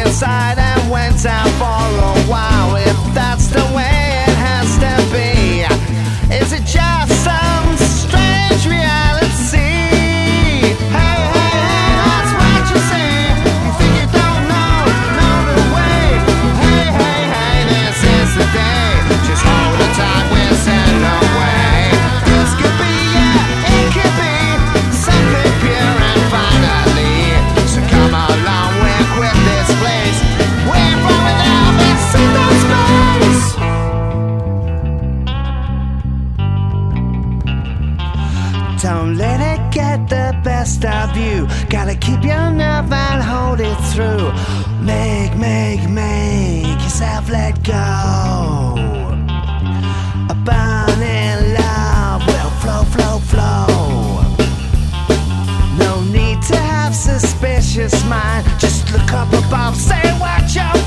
aside and went out for a while. If that's the way it has to be, is it just some strange reality? Hey, hey, hey, that's what you say. You think you don't know the way. Hey, hey, hey, this is the day. Just hold the time, we're sent away. This could be, yeah, it could be something pure and finally. So come along, we'll quit this place. We're rolling out this single space. Don't let it get the best of you. Gotta keep your nerve and hold it through. Make yourself let go. A burning love will flow. No need to have suspicious mind. Just look up above, say what you